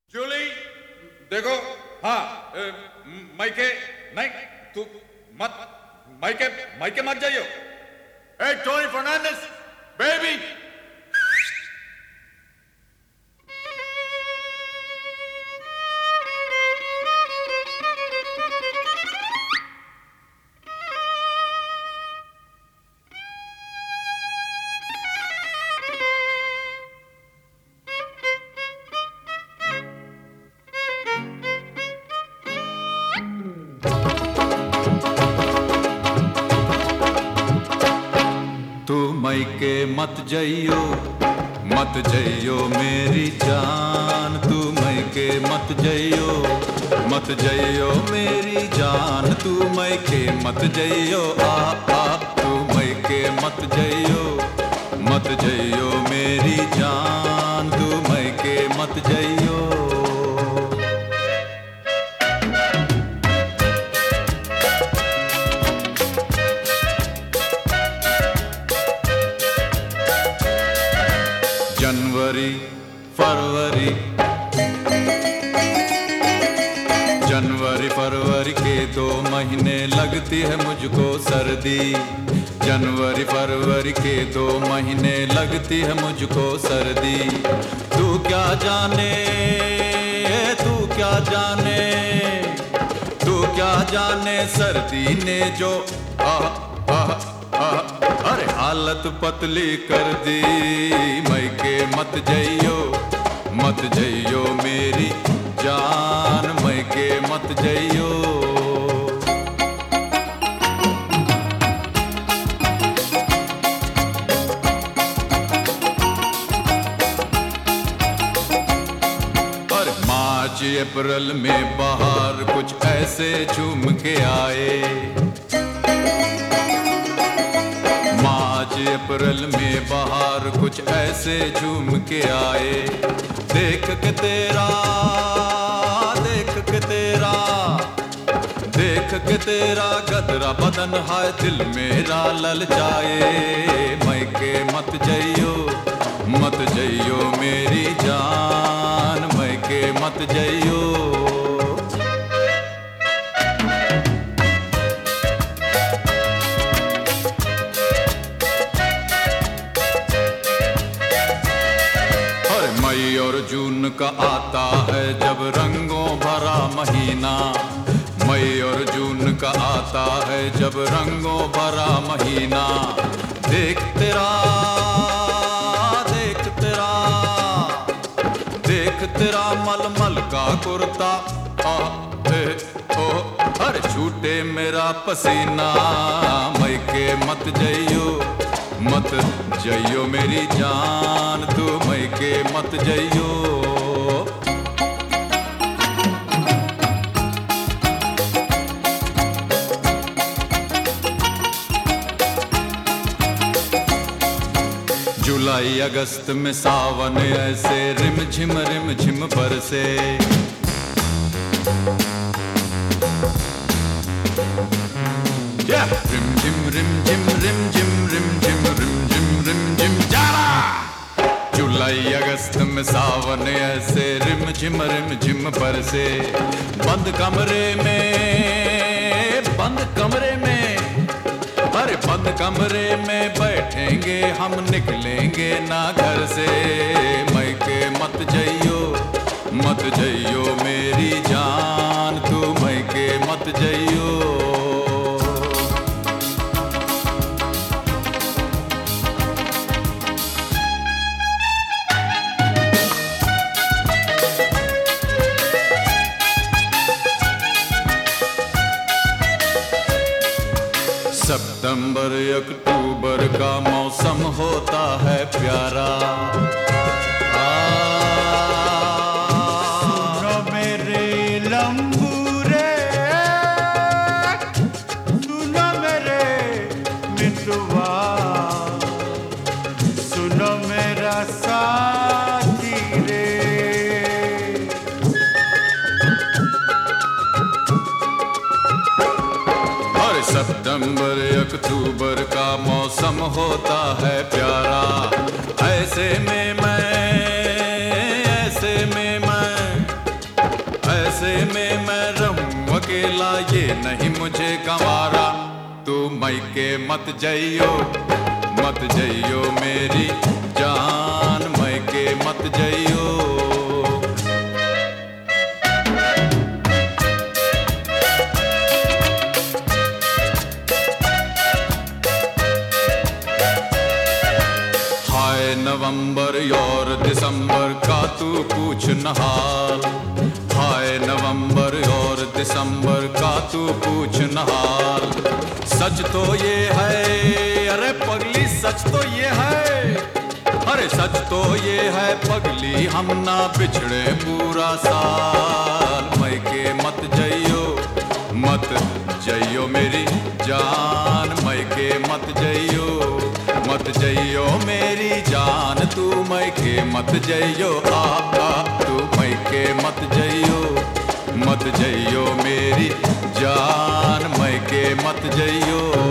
जूली, देखो। हाँ, माइके नहीं, तू मत, माइके माइके मत जाइयो। Hey, Tony Fernandez, baby! तू मायके मत जइयो मेरी जान। तू मायके मत जइयो मेरी जान। तू मायके मत जइयो तू मायके मत जइयो मेरी जान। तू मायके मत जइयो। जनवरी फरवरी के 2 महीने लगती है मुझको सर्दी। जनवरी फरवरी के 2 महीने लगती है मुझको सर्दी। तू क्या जाने सर्दी ने जो अरे हालत पतली कर दी। मायके मत जइयो मेरी जान। मायके मत जइयो। और मार्च अप्रैल में बाहर कुछ ऐसे झूम के आए। अप्रैल में बाहर कुछ ऐसे झूम के आए। देख के तेरा गदरा बदन हाय दिल मेरा ललचाए। मायके मत जइयो मेरी जान। मायके मत जइयो। मई और जून का आता है जब रंगों भरा महीना। मई और जून का आता है जब रंगों भरा महीना। देख तेरा मलमल का कुर्ता अरे छूटे मेरा पसीना। मायके मत जइयो मेरी जान। तू मायके मत जइयो। जुलाई अगस्त में सावन ऐसे रिम झिम बरसे। रिम झिम जारा। जुलाई अगस्त में सावन ऐसे रिम झिम बरसे। बंद कमरे में बैठेंगे हम, निकलेंगे ना घर से। मायके मत जइयो मेरी जान। तू मायके मत जइयो। सितंबर अक्टूबर का मौसम होता है प्यारा। सुनो मेरे लंबूरे, सुनो मेरे मितवा, सुनो मेरा साथी रे। सितंबर अक्टूबर का मौसम होता है प्यारा। ऐसे में मैं ऐसे में मैं रहूं अकेला, ये नहीं मुझे गंवारा। तू मैके मत जइयो मेरी जान, मैके मत जइयो। हाय नवंबर और दिसंबर का तू पूछ न हाल, हाय नवंबर और दिसंबर का तू पूछ न हाल। सच तो ये है, अरे पगली सच तो ये है, अरे सच तो ये है पगली, हम ना बिछड़े पूरा साल। मैके मत जइयो मेरी जान, मैके मत जइयो मेरी जान, तू मैके मत जइयो। तू मैके मत जइयो मेरी जान, मैके मत जइयो।